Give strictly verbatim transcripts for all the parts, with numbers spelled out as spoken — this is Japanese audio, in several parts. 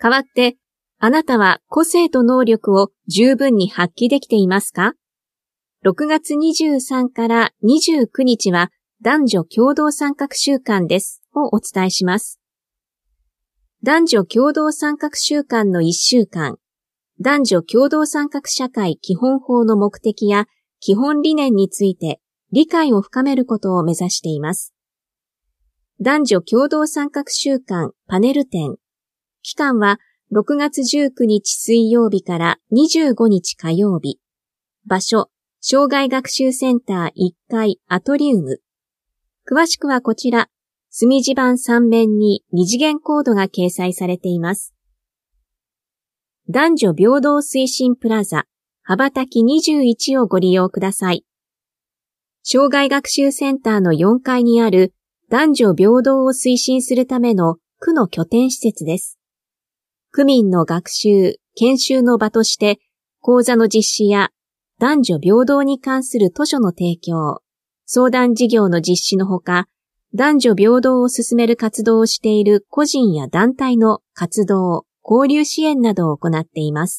代わって、あなたは個性と能力を十分に発揮できていますか？ ろく 月にじゅうさんからにじゅうくにちは男女共同参画週間ですをお伝えします。男女共同参画週間のいっしゅうかん、男女共同参画社会基本法の目的や基本理念について理解を深めることを目指しています。男女共同参画週間パネル展。期間はろくがつじゅうくにち水曜日からにじゅうごにち火曜日。場所、障害学習センターいっかいアトリウム。詳しくはこちら、墨地板さん面に二次元コードが掲載されています。男女平等推進プラザ、羽ばたきにじゅういちをご利用ください。障害学習センターのよんかいにある男女平等を推進するための区の拠点施設です。区民の学習、研修の場として講座の実施や男女平等に関する図書の提供、相談事業の実施のほか、男女平等を進める活動をしている個人や団体の活動、交流支援などを行っています。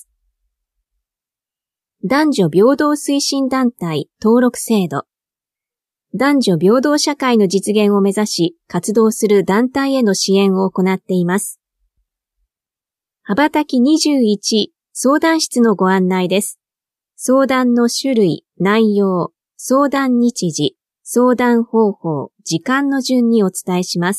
男女平等推進団体登録制度。男女平等社会の実現を目指し活動する団体への支援を行っています。羽ばたきにじゅういち相談室のご案内です。相談の種類、内容、相談日時、相談方法、時間の順にお伝えします。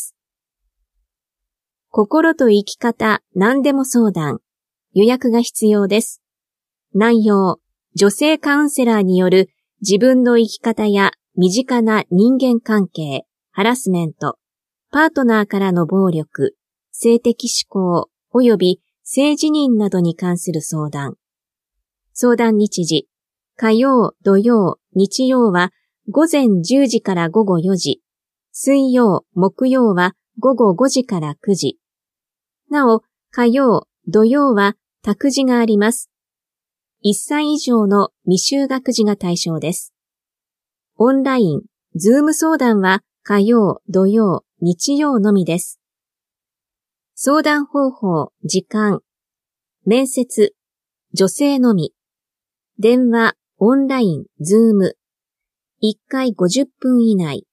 心と生き方、何でも相談。予約が必要です。内容、女性カウンセラーによる自分の生き方や身近な人間関係、ハラスメント、パートナーからの暴力、性的指向、及び性自認などに関する相談。相談日時、火曜、土曜、日曜はごぜんじゅうじからごごよじ、水曜、木曜はごごごじからくじ。なお、火曜、土曜は託児があります。いっさい以上の未就学児が対象です。オンライン、ズーム相談は火曜、土曜、日曜のみです。相談方法、時間、面接、女性のみ、電話、オンライン、ズーム、いっかいごじゅっぷん以内。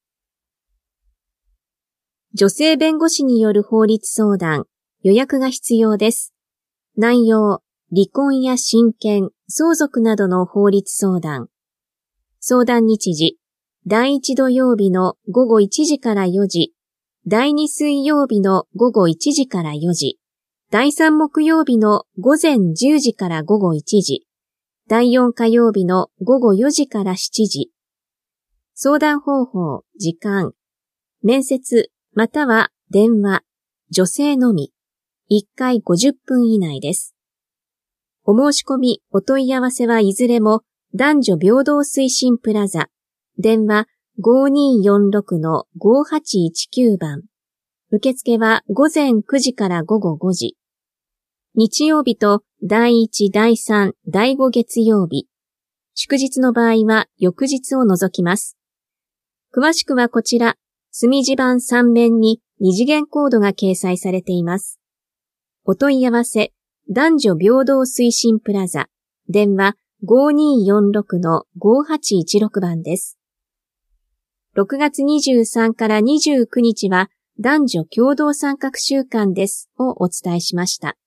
女性弁護士による法律相談、予約が必要です。内容、離婚や親権、相続などの法律相談。相談日時、だいいち土曜日のごごいちじからよじ、だいに水曜日のごごいちじからよじ、だいさん木曜日のごぜんじゅうじからごごいちじ、だいよん火曜日のごごよじからしちじ。相談方法、時間、面接または電話、女性のみ、いっかいごじゅっぷん以内です。お申し込み、お問い合わせはいずれも男女平等推進プラザ、電話 ごにーよんろくのごはちいちきゅう 番。受付はごぜんくじからごごごじ。日曜日とだいいち、だいさん、だいご月曜日。祝日の場合は翌日を除きます。詳しくはこちら、墨地板さん面に二次元コードが掲載されています。お問い合わせ、男女平等推進プラザ、電話 ごにーよんろくのごはちいちろく 番です。ろくがつにじゅうさんからにじゅうくにちは男女共同参画週間ですをお伝えしました。